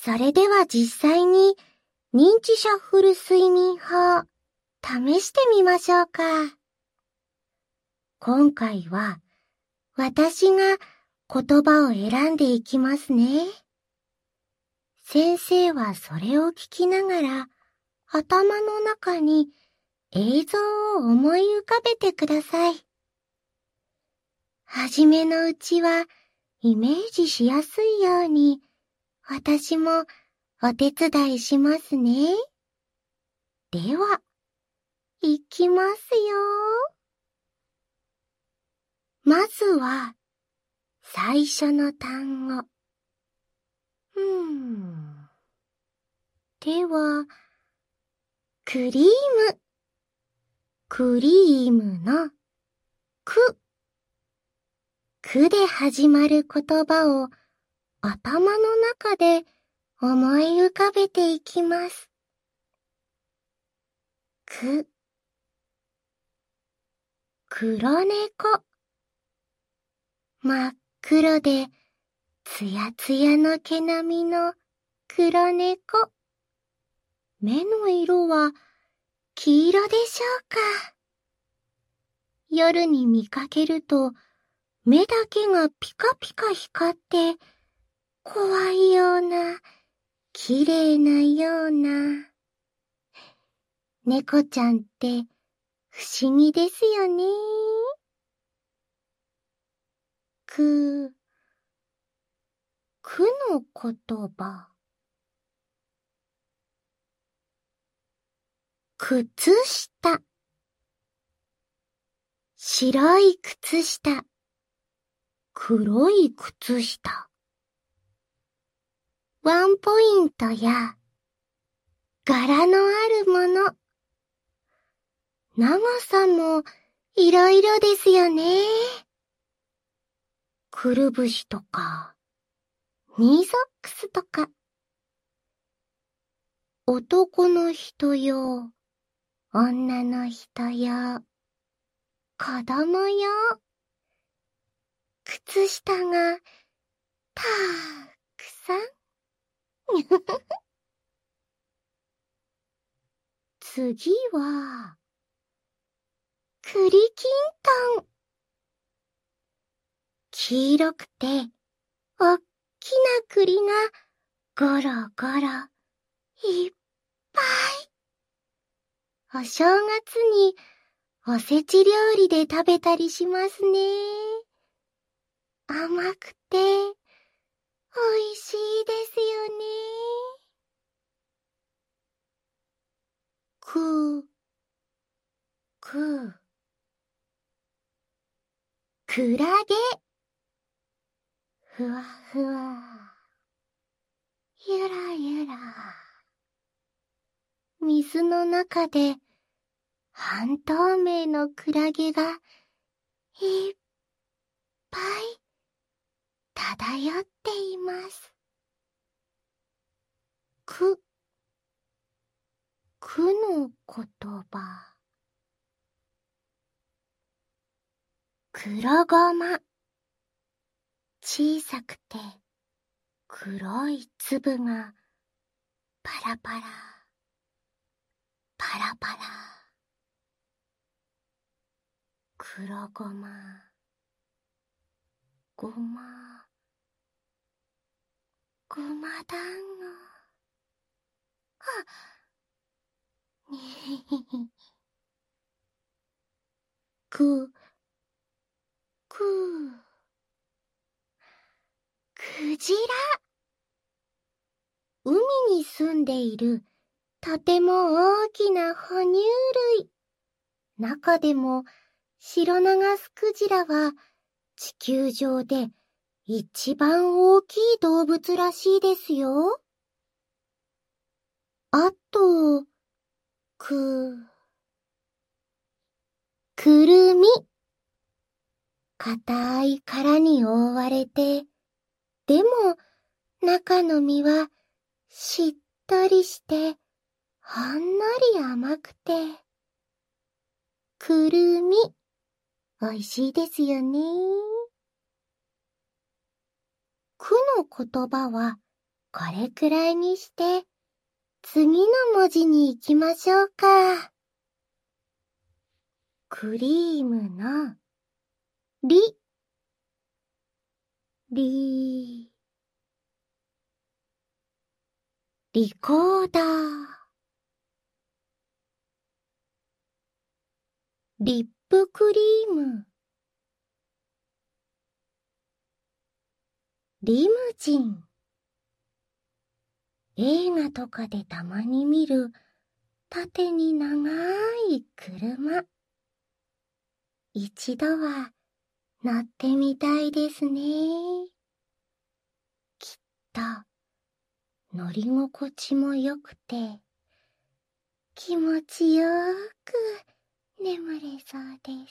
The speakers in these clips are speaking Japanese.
それでは実際に認知シャッフル睡眠法、試してみましょうか。今回は私が言葉を選んでいきますね。先生はそれを聞きながら頭の中に映像を思い浮かべてください。はじめのうちはイメージしやすいように私もお手伝いしますね。では、いきますよ。まずは、最初の単語。では、クリーム。クリームの、く。くで始まる言葉を頭の中で思い浮かべていきます。く。黒猫。真っ黒でつやつやの毛並みの黒猫。目の色は黄色でしょうか。夜に見かけると目だけがピカピカ光って怖いような、綺麗なような。猫ちゃんって不思議ですよね。くの言葉。靴下。白い靴下。黒い靴下。ワンポイントや柄のあるもの。長さもいろいろですよね。くるぶしとか、ニーソックスとか。男の人用、女の人用、子供用。靴下がたくさん。次は、栗きんとん。黄色くて、おっきな栗がゴロゴロいっぱい。お正月におせち料理で食べたりしますね。甘くておいしいですよね。クラゲ。ふわふわ。ゆらゆら。水の中で半透明のクラゲがいっぱい漂っています。くの言葉。黒ごま。小さくて黒い粒がパラパラ、パラパラ。黒ごま、ごま、ごま団子。にひひひ。くじら。海に住んでいるとても大きな哺乳類。中でもシロナガスクジラは地球上で一番大きい動物らしいですよ。あと、くるみ。硬い殻に覆われて、でも中の実はしっとりしてほんのり甘くて。くるみ、おいしいですよね。くの言葉はこれくらいにして、次の文字に行きましょうか。クリームの、リ、リコーダー。リップクリーム。リムジン。映画とかでたまに見る縦に長い車。一度は乗ってみたいですね。きっと乗り心地も良くて気持ちよく眠れそうです。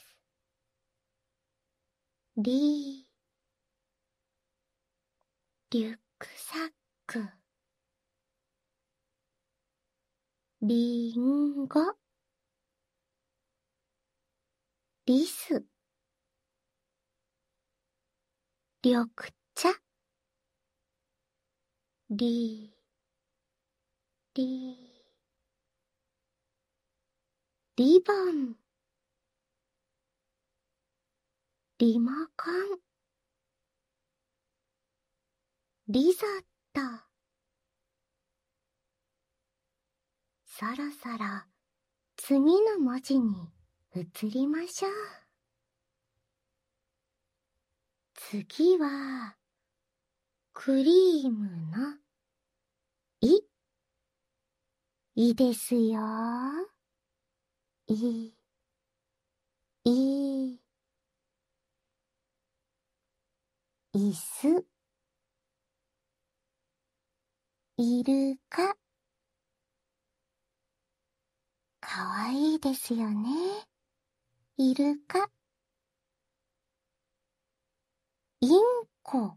リュックサック。リンゴ。リス。緑茶。リボン。リモコン。リゾット。そろそろ次の文字に移りましょう。次はクリームのい。いですよ。い。椅子。イルカ。かわいいですよね。イルカ。インコ。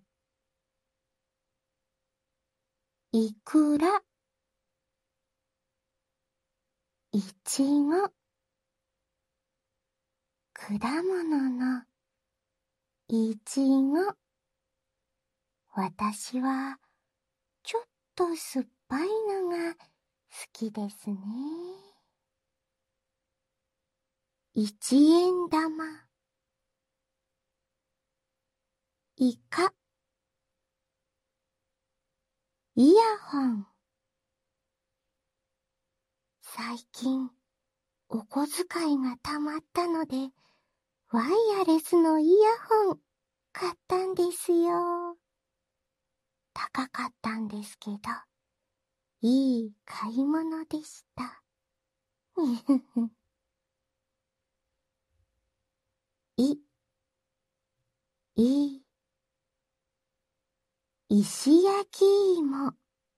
イクラ。イチゴ。果物のイチゴ。私はちょっと酸っぱいのが好きですね。一円玉。イカ。イヤホン。最近お小遣いがたまったのでワイヤレスのイヤホン買ったんですよ。高かったんですけどいい買い物でした。石焼き芋。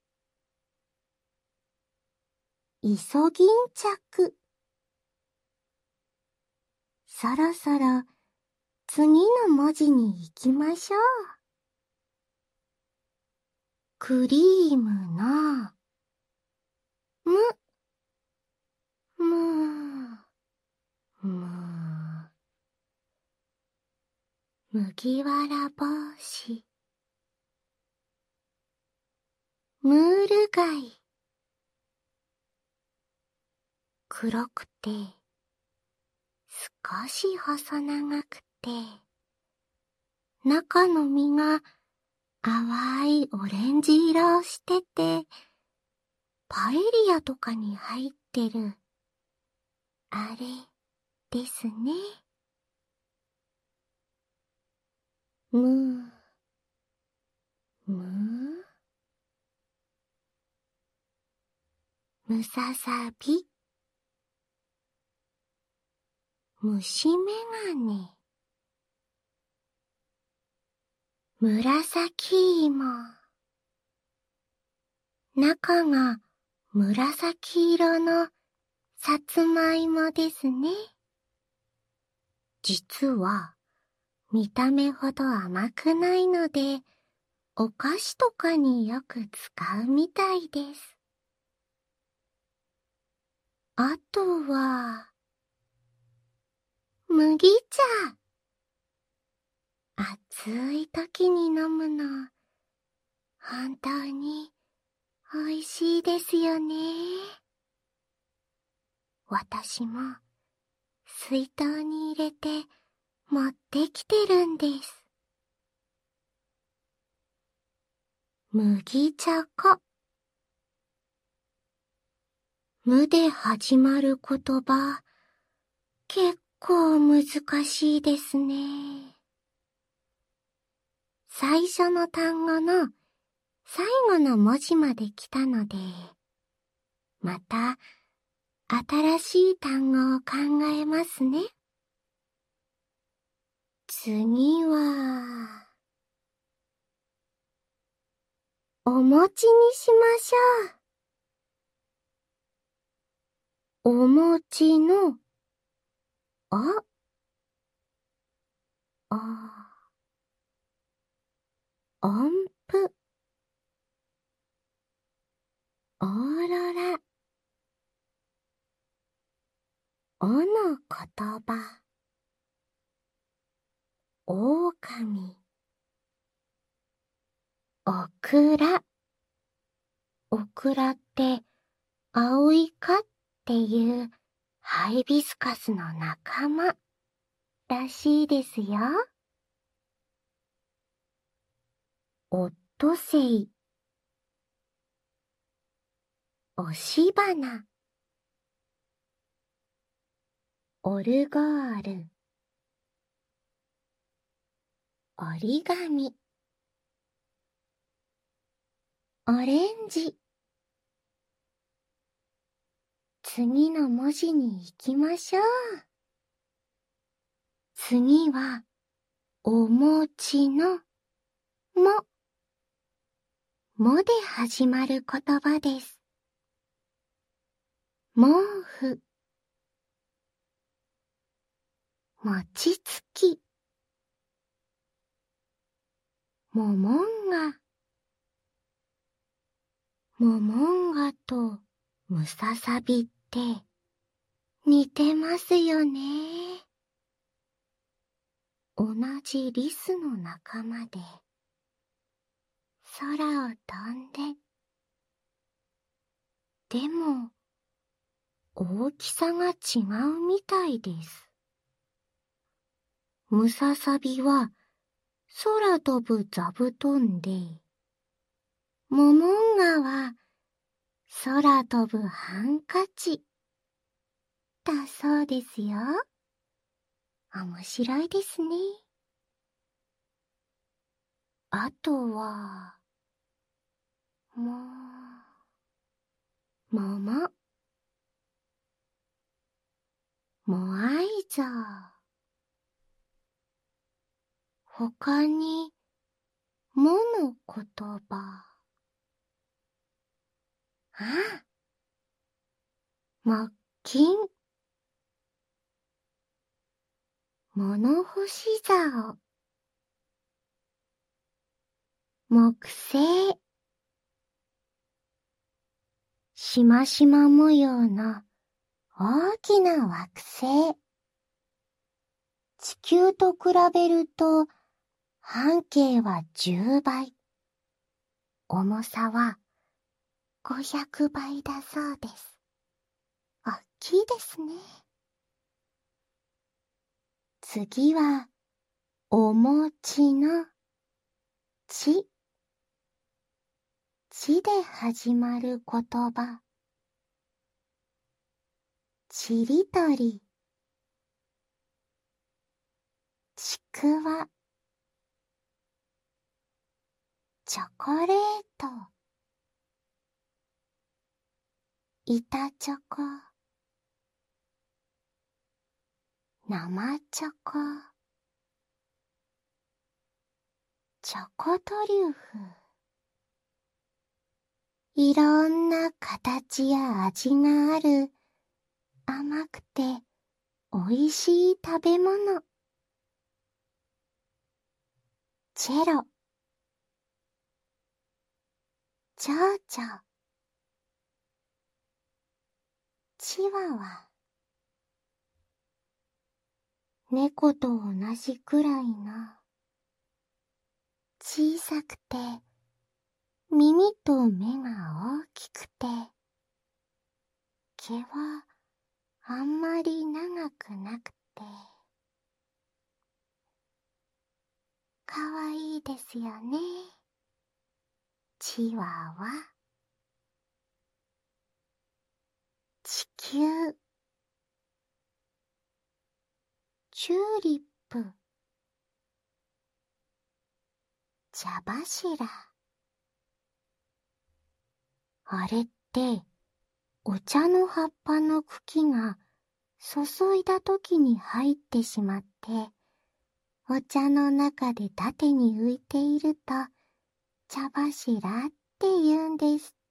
イソギンチャク。そろそろ次の文字に行きましょう。クリームの麦わら帽子。ムール貝。黒くて少し細長くて中の実が淡いオレンジ色をしててパエリアとかに入ってるあれですね。ムササビ。虫眼鏡。紫芋。中が紫色のさつまいもですね。実は見た目ほど甘くないのでお菓子とかによく使うみたいです。あとは麦茶。暑い時に飲むの本当においしいですよね。私も水筒に入れて持ってきてるんです。麦茶粉。無で始まる言葉、結構難しいですね。最初の単語の最後の文字まで来たので、また新しい単語を考えますね。次は、お餅にしましょう。お餅の、あ、音符、オーロラ、おの言葉、狼、オクラ。オクラって青い科っていうハイビスカスの仲間らしいですよ。オットセイ、オシバナ、オルゴール、折り紙、オレンジ。次の文字に行きましょう。次は、お餅の、も。もで始まる言葉です。毛布、餅つき、モモンガ。モモンガとムササビって似てますよね。同じリスの仲間で空を飛んで、でも大きさが違うみたいです。ムササビは空飛ぶ座布団で、モモンガは空飛ぶハンカチだそうですよ。面白いですね。あとは、桃、モアイ像。他に、もの言葉。あ、木金、物干し竿、木星、しましま模様の大きな惑星。地球と比べると半径は10倍。重さは500倍だそうです。おっきいですね。次は、お餅のち。ちで始まる言葉。ちりとり、ちくわ、チョコレート、板チョコ、生チョコ、チョコトリュフ。いろんな形や味がある甘くておいしい食べ物。チェロ、チョウチョ、チワワ。猫と同じくらいの小さくて耳と目が大きくて、毛はあんまり長くなくて、かわいいですよね。チワワ。地球。チューリップ。茶柱。あれって、お茶の葉っぱの茎が注いだときに入ってしまって、お茶の中で縦に浮いていると、茶柱って言うんですって。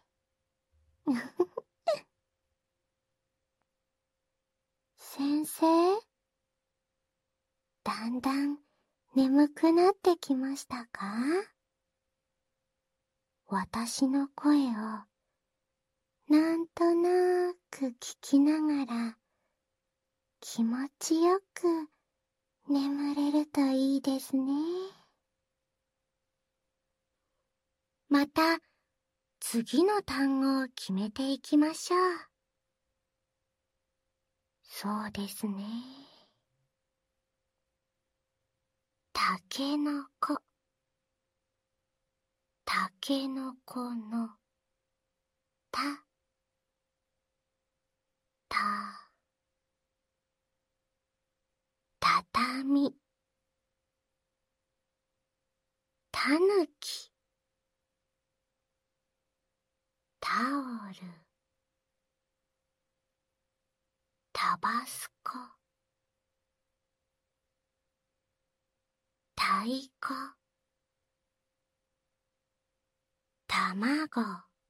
先生、だんだん眠くなってきましたか？私の声をなんとなく聞きながら気持ちよく眠れるといいですね。また次の単語を決めていきましょう。そうですね。たけのこ。たけのこのた、た、たたみ。たぬき。タオル。タバスコ。たいこ。たまご。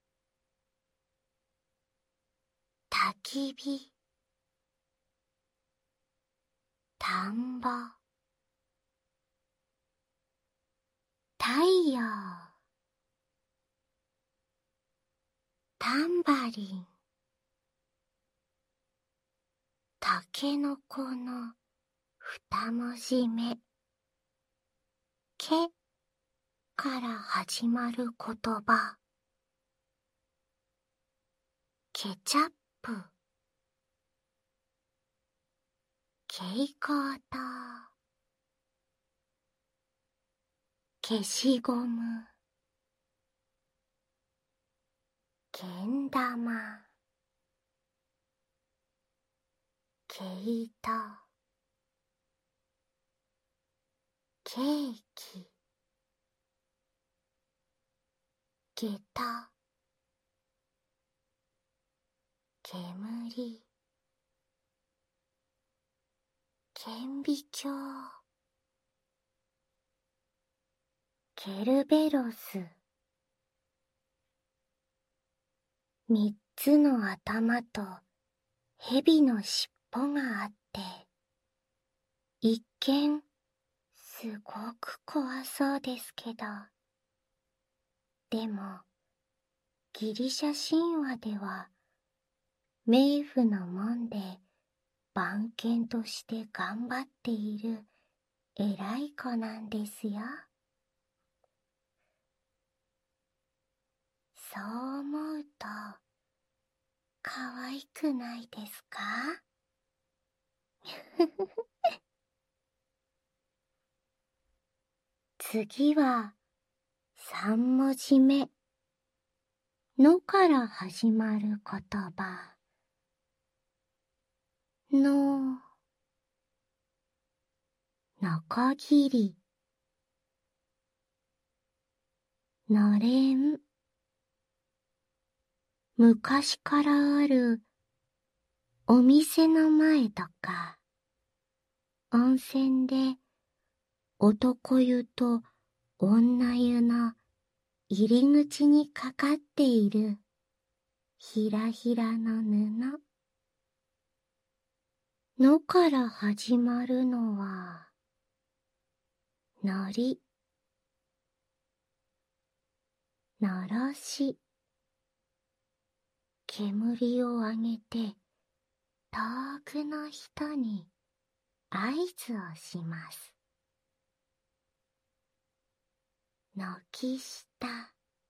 たきび。たんぼ。太陽。タンバリン。たけのこの二文字目。けから始まる言葉。ケチャップ。蛍光灯。消しゴム。けん玉。毛糸。ケーキ。下駄。煙。顕微鏡。ケルベロス。三つの頭と蛇の尻尾があって、一見すごく怖そうですけど、でもギリシャ神話では冥府の門で番犬として頑張っている偉い子なんですよ。そう思うと可愛くないですか？次は三文字目のから始まる言葉。の、のこぎり。のれん。昔からあるお店の前とか、温泉で男湯と女湯の入り口にかかっているひらひらの布。のから始まるのは、のり。のろし。煙をあげて遠くの人に合図をします。軒下。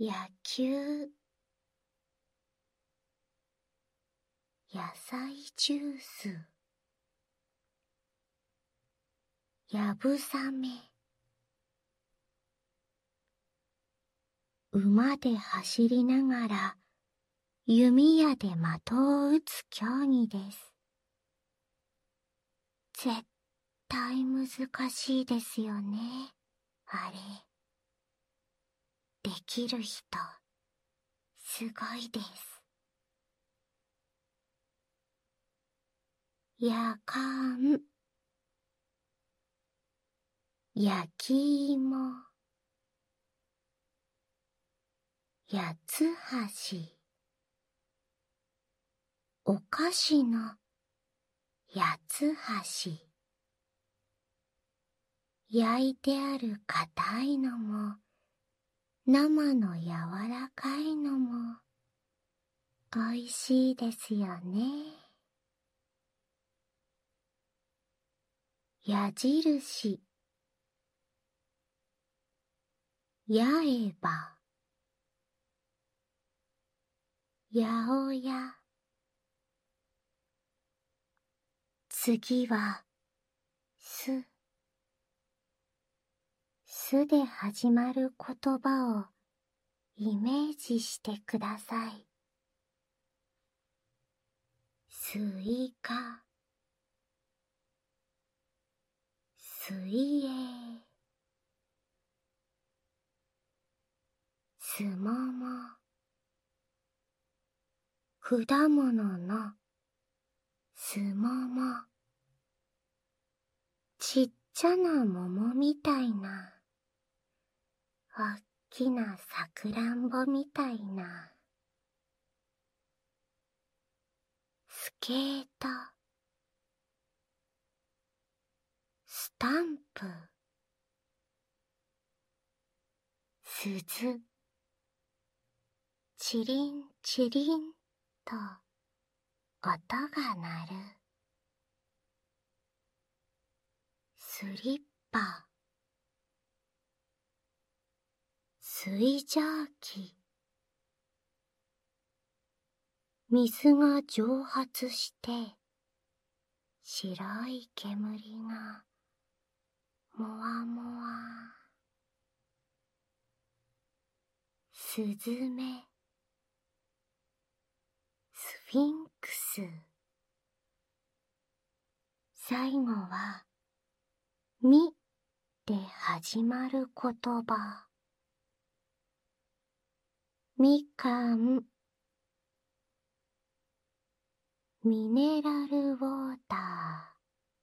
野球、野菜ジュース、やぶさめ、馬で走りながら弓矢で的を撃つ競技です。絶対難しいですよね、あれ。できる人、すごいです。やかん、焼き芋、八つ橋、お菓子の八つ橋、焼いてある硬いのも生の柔らかいのもおいしいですよね。矢印、八重歯、八百屋。次はす。すで始まる言葉をイメージしてください。スイカ、水泳、すもも、果物のすもも、ちっちゃな桃みたいな、おっきなさくらんぼみたいな、スケート、スタンプ、鈴、チリンチリンと音が鳴る。スリッパ、水蒸気、水が蒸発して白い煙がもわもわ。スズメ、スフィンクス。最後はみで始まる言葉。みかん、ミネラルウォータ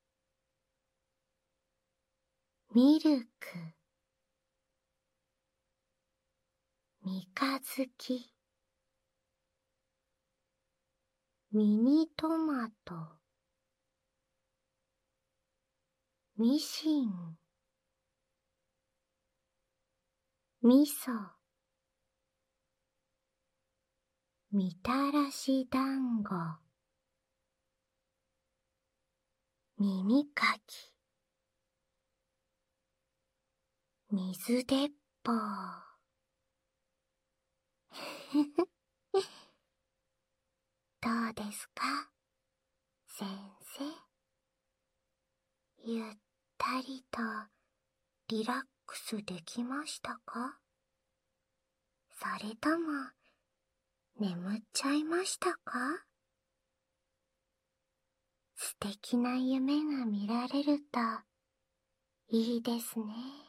ー、ミルク、三日月、ミニトマト、ミシン、みそ、みたらし団子、耳かき、水鉄砲。どうですか、先生。ゆったりとリラックスできましたか？それとも眠っちゃいましたか？素敵な夢が見られるといいですね。